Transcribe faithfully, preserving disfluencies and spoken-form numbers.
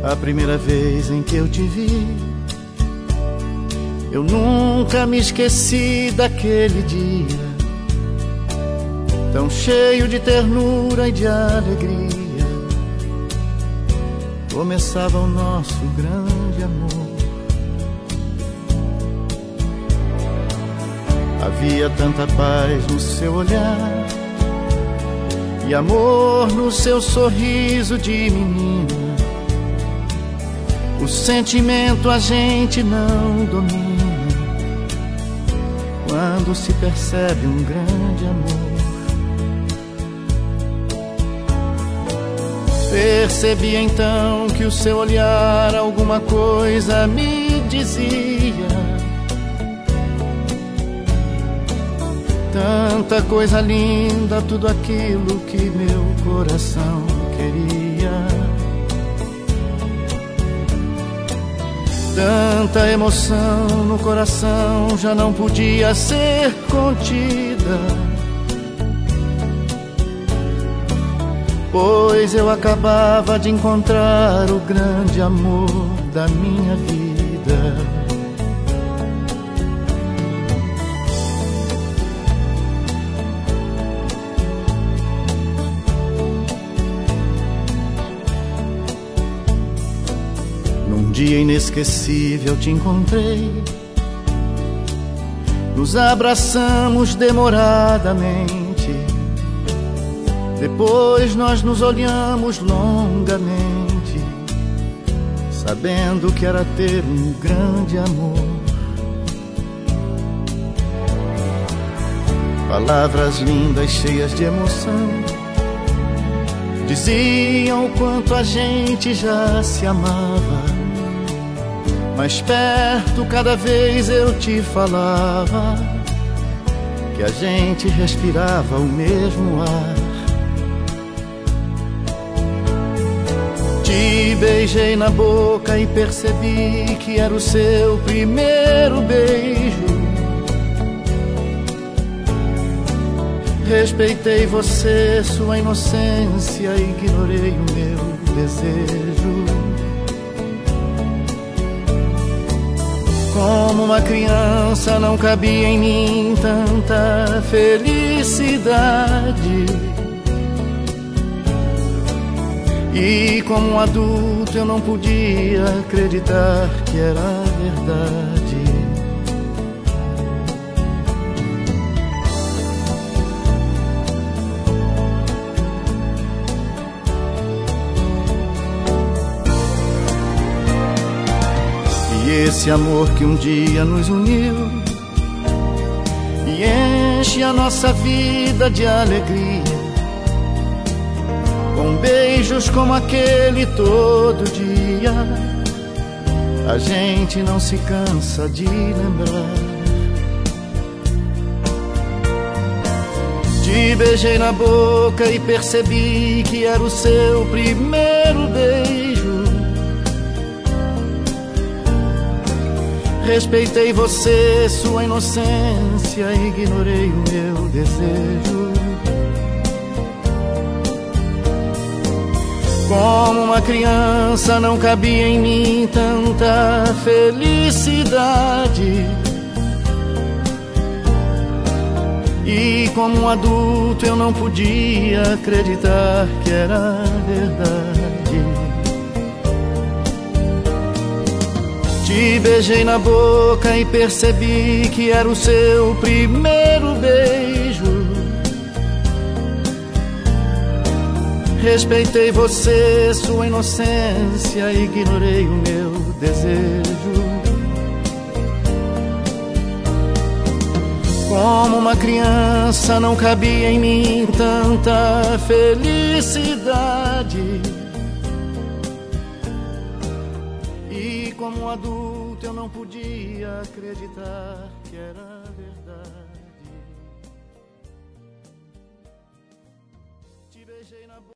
A primeira vez em que eu te vi, eu nunca me esqueci daquele dia, tão cheio de ternura e de alegria. Começava o nosso grande amor. Havia tanta paz no seu olhar e amor no seu sorriso de menina. O sentimento a gente não domina quando se percebe um grande amor. Percebi então que o seu olhar alguma coisa me dizia. Tanta coisa linda, tudo aquilo que meu coração queria. Tanta emoção no coração já não podia ser contida, pois eu acabava de encontrar o grande amor da minha vida. Num dia inesquecível te encontrei, nos abraçamos demoradamente. Depois nós nos olhamos longamente, sabendo que era ter um grande amor. Palavras lindas cheias de emoção diziam o quanto a gente já se amava. Mais perto cada vez eu te falava que a gente respirava o mesmo ar. Te beijei na boca e percebi que era o seu primeiro beijo. Respeitei você, sua inocência, ignorei o meu desejo. Como uma criança não cabia em mim tanta felicidade. E como um adulto eu não podia acreditar que era verdade. E esse amor que um dia nos uniu e enche a nossa vida de alegria, com beijos como aquele todo dia, a gente não se cansa de lembrar. Te beijei na boca e percebi que era o seu primeiro beijo. Respeitei você, sua inocência, ignorei o meu desejo. Como uma criança não cabia em mim tanta felicidade. E como um adulto eu não podia acreditar que era verdade. Te beijei na boca e percebi que era o seu primeiro beijo. Respeitei você, sua inocência, ignorei o meu desejo. Como uma criança não cabia em mim tanta felicidade. E como um adulto eu não podia acreditar que era verdade. Te beijei na boca.